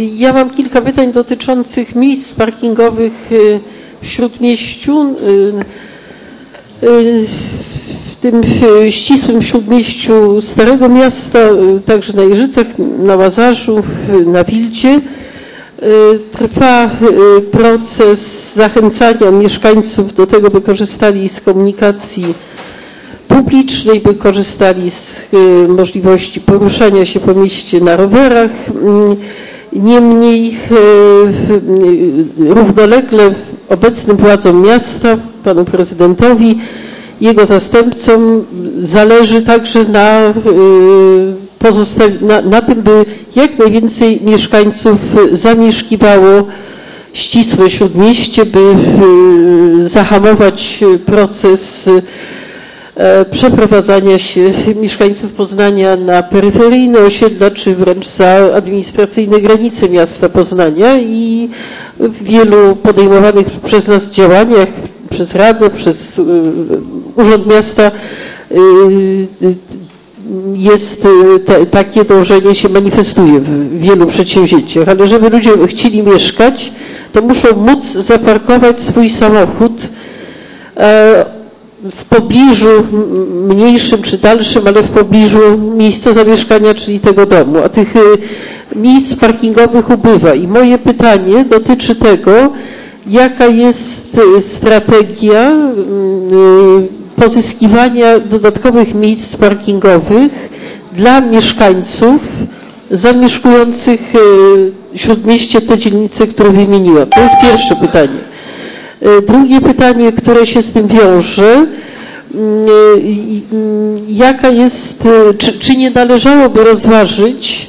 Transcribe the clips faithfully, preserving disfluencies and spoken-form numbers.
Ja mam kilka pytań dotyczących miejsc parkingowych w Śródmieściu. W tym ścisłym Śródmieściu Starego Miasta, także na Jeżycach, na Łazarzu, na Wildzie. Trwa proces zachęcania mieszkańców do tego, by korzystali z komunikacji publicznej, by korzystali z możliwości poruszania się po mieście na rowerach. Niemniej równolegle obecnym władzom miasta, panu prezydentowi, jego zastępcom zależy także na, na, na tym, by jak najwięcej mieszkańców zamieszkiwało ścisłe Śródmieście, by zahamować proces przeprowadzania się mieszkańców Poznania na peryferyjne osiedla, czy wręcz za administracyjne granice miasta Poznania i w wielu podejmowanych przez nas działaniach, przez Radę, przez Urząd Miasta jest te, takie dążenie się manifestuje w wielu przedsięwzięciach, ale żeby ludzie chcieli mieszkać, to muszą móc zaparkować swój samochód w pobliżu mniejszym czy dalszym, ale w pobliżu miejsca zamieszkania, czyli tego domu. A tych miejsc parkingowych ubywa. I moje pytanie dotyczy tego, jaka jest strategia pozyskiwania dodatkowych miejsc parkingowych dla mieszkańców zamieszkujących w Śródmieście te dzielnice, które wymieniłam. To jest pierwsze pytanie. Drugie pytanie, które się z tym wiąże, jaka jest, czy, czy nie należałoby rozważyć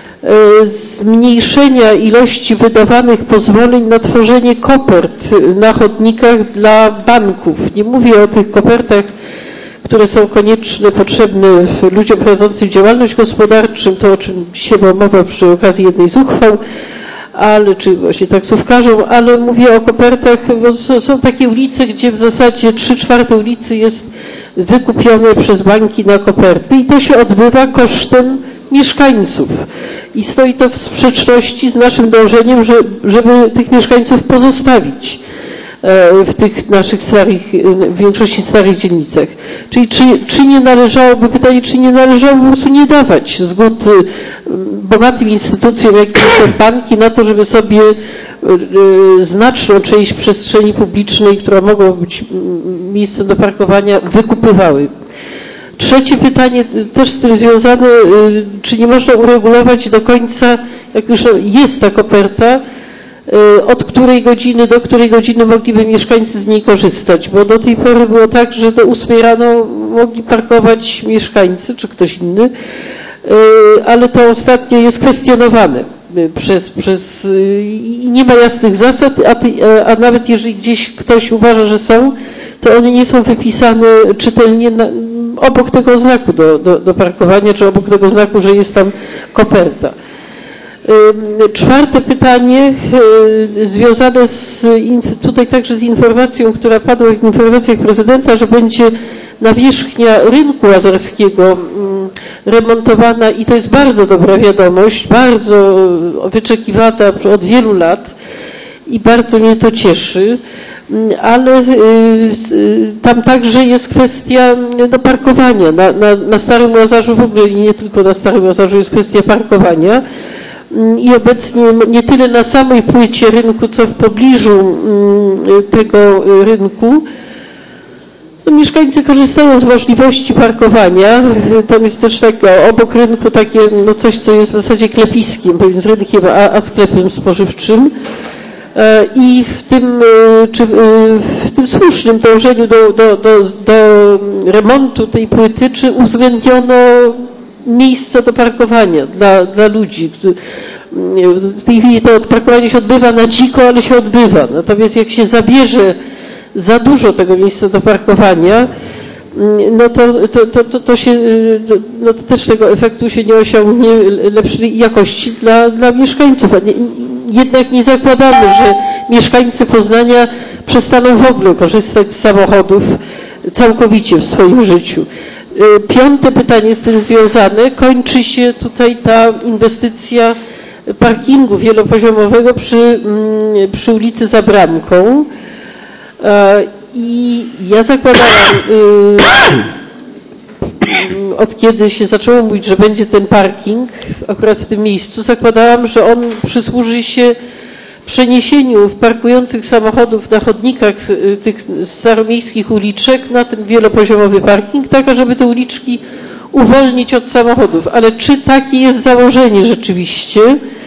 zmniejszenia ilości wydawanych pozwoleń na tworzenie kopert na chodnikach dla banków. Nie mówię o tych kopertach, które są konieczne, potrzebne ludziom prowadzącym działalność gospodarczą, to o czym dzisiaj była mowa przy okazji jednej z uchwał, ale, czy właśnie taksówkarzom, ale mówię o kopertach, bo są takie ulice, gdzie w zasadzie trzy czwarte ulicy jest wykupione przez banki na koperty i to się odbywa kosztem mieszkańców. I stoi to w sprzeczności z naszym dążeniem, że, żeby tych mieszkańców pozostawić w tych naszych starych, w większości starych dzielnicach. Czyli czy, czy nie należałoby, pytanie, czy nie należałoby po prostu nie dawać zgód bogatym instytucjom, jak są banki, na to, żeby sobie znaczną część przestrzeni publicznej, która mogła być miejscem do parkowania, wykupywały. Trzecie pytanie, też z tym związane, czy nie można uregulować do końca, jak już jest ta koperta, od której godziny do której godziny mogliby mieszkańcy z niej korzystać, bo do tej pory było tak, że do ósmej rano mogli parkować mieszkańcy, czy ktoś inny, ale to ostatnio jest kwestionowane przez, przez i nie ma jasnych zasad, a, ty, a nawet jeżeli gdzieś ktoś uważa, że są, to one nie są wypisane czytelnie na, obok tego znaku do, do, do parkowania, czy obok tego znaku, że jest tam koperta. Czwarte pytanie związane z, tutaj także z informacją, która padła w informacjach prezydenta, że będzie nawierzchnia rynku łazarskiego remontowana i to jest bardzo dobra wiadomość, bardzo wyczekiwana od wielu lat i bardzo mnie to cieszy, ale tam także jest kwestia no, parkowania. Na, na, na Starym Łazarzu w ogóle i nie tylko na Starym Łazarzu jest kwestia parkowania. I obecnie nie tyle na samej płycie rynku, co w pobliżu tego rynku, no, mieszkańcy korzystają z możliwości parkowania. Tam jest też tak obok rynku takie, no coś, co jest w zasadzie klepiskiem, pomiędzy rynkiem a, a sklepem spożywczym. I w tym, czy w tym słusznym dążeniu do, do, do, do remontu tej płyty, czy uwzględniono miejsce do parkowania dla, dla ludzi. W tej chwili to parkowanie się odbywa na dziko, ale się odbywa. Natomiast jak się zabierze za dużo tego miejsca do parkowania, no to, to, to, to, to się, no to też tego efektu się nie osiągnie lepszej jakości dla, dla mieszkańców. Jednak nie zakładamy, że mieszkańcy Poznania przestaną w ogóle korzystać z samochodów całkowicie w swoim życiu. Piąte pytanie z tym związane. Kończy się tutaj ta inwestycja parkingu wielopoziomowego przy, przy ulicy za Bramką. I ja zakładałam, od kiedy się zaczęło mówić, że będzie ten parking akurat w tym miejscu, zakładałam, że on przysłuży się przeniesieniu parkujących samochodów na chodnikach tych staromiejskich uliczek na ten wielopoziomowy parking, tak żeby te uliczki uwolnić od samochodów. Ale czy takie jest założenie rzeczywiście?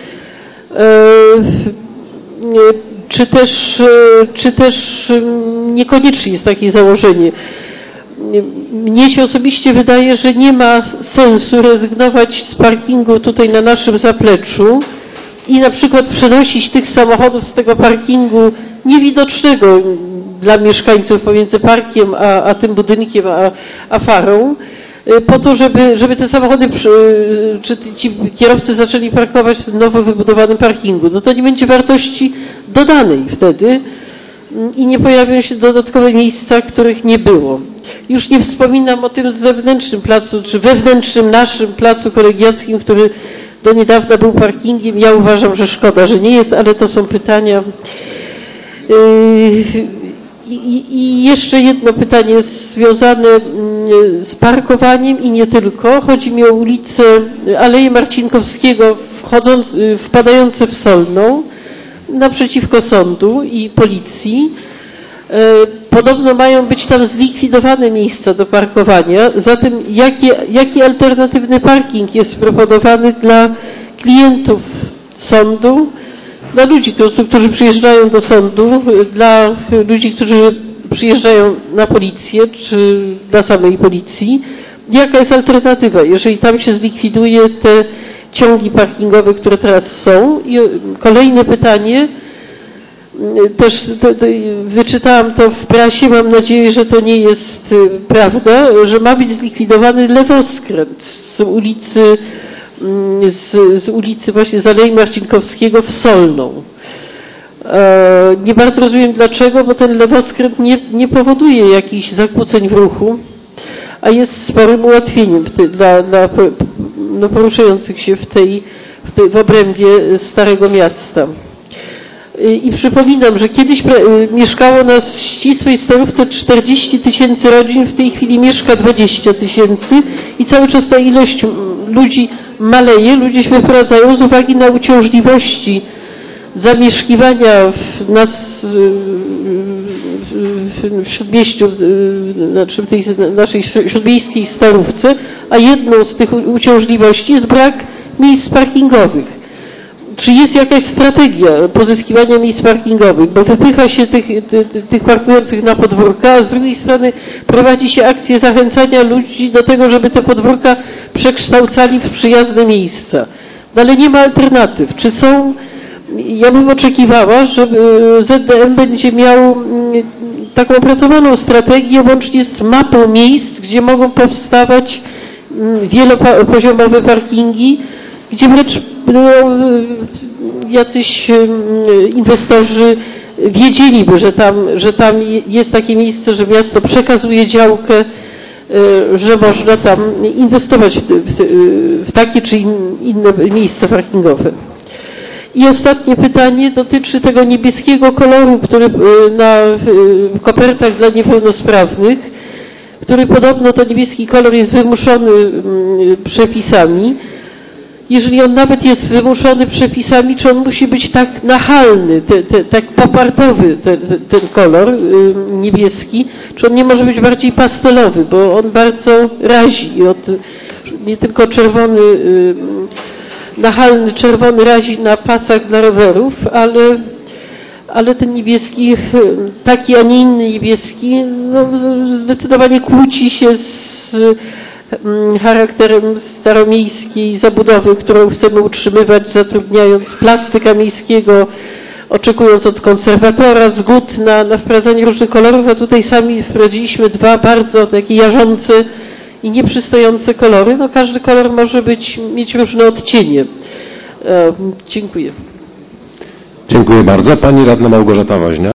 Czy też, czy też niekoniecznie jest takie założenie? Mnie się osobiście wydaje, że nie ma sensu rezygnować z parkingu tutaj na naszym zapleczu i na przykład przenosić tych samochodów z tego parkingu niewidocznego dla mieszkańców pomiędzy parkiem a, a tym budynkiem, a, a farą, po to, żeby, żeby te samochody, czy ci kierowcy zaczęli parkować w nowo wybudowanym parkingu. To to nie będzie wartości dodanej wtedy i nie pojawią się dodatkowe miejsca, których nie było. Już nie wspominam o tym zewnętrznym placu, czy wewnętrznym naszym placu kolegiackim, który do niedawna był parkingiem. Ja uważam, że szkoda, że nie jest, ale to są pytania. I, i jeszcze jedno pytanie związane z parkowaniem i nie tylko. Chodzi mi o ulicę Aleję Marcinkowskiego wchodząc, wpadające w Solną naprzeciwko sądu i policji. Podobno mają być tam zlikwidowane miejsca do parkowania. Zatem jaki, jaki alternatywny parking jest proponowany dla klientów sądu, dla ludzi, którzy przyjeżdżają do sądu, dla ludzi, którzy przyjeżdżają na policję, czy dla samej policji? Jaka jest alternatywa, jeżeli tam się zlikwiduje te ciągi parkingowe, które teraz są? I kolejne pytanie, też to, to, wyczytałam to w prasie, mam nadzieję, że to nie jest prawda, że ma być zlikwidowany lewoskręt z ulicy, z, z ulicy właśnie z Alei Marcinkowskiego w Solną. E, nie bardzo rozumiem dlaczego, bo ten lewoskręt nie, nie powoduje jakichś zakłóceń w ruchu, a jest sporym ułatwieniem ty, dla, dla no, poruszających się w tej, w tej w obrębie Starego Miasta. I przypominam, że kiedyś mieszkało na ścisłej Starówce czterdzieści tysięcy rodzin, w tej chwili mieszka dwadzieścia tysięcy i cały czas ta ilość ludzi maleje, ludzie się wyprowadzają z uwagi na uciążliwości zamieszkiwania w, nas, w Śródmieściu, znaczy w tej naszej śródmiejskiej Starówce, a jedną z tych uciążliwości jest brak miejsc parkingowych. Czy jest jakaś strategia pozyskiwania miejsc parkingowych, bo wypycha się tych, tych, tych parkujących na podwórka, a z drugiej strony prowadzi się akcję zachęcania ludzi do tego, żeby te podwórka przekształcali w przyjazne miejsca. No ale nie ma alternatyw. Czy są, ja bym oczekiwała, że Z D M będzie miał taką opracowaną strategię łącznie z mapą miejsc, gdzie mogą powstawać wielopoziomowe parkingi, gdzie wręcz no, jacyś inwestorzy wiedzieliby, że tam, że tam jest takie miejsce, że miasto przekazuje działkę, że można tam inwestować w, w, w takie czy inne miejsca parkingowe. I ostatnie pytanie dotyczy tego niebieskiego koloru, który na kopertach dla niepełnosprawnych, który podobno to niebieski kolor jest wymuszony przepisami. Jeżeli on nawet jest wymuszony przepisami, czy on musi być tak nachalny, te, te, tak popartowy te, te, ten kolor y, niebieski, czy on nie może być bardziej pastelowy, bo on bardzo razi. Od, nie tylko czerwony, y, nachalny czerwony razi na pasach dla rowerów, ale, ale ten niebieski, taki, a nie inny niebieski, no, zdecydowanie kłóci się z charakterem staromiejskiej zabudowy, którą chcemy utrzymywać, zatrudniając plastyka miejskiego, oczekując od konserwatora zgód na, na wprowadzanie różnych kolorów, a tutaj sami wprowadziliśmy dwa bardzo takie jarzące i nieprzystające kolory. No każdy kolor może być, mieć różne odcienie. E, dziękuję. Dziękuję bardzo. Pani radna Małgorzata Woźniak.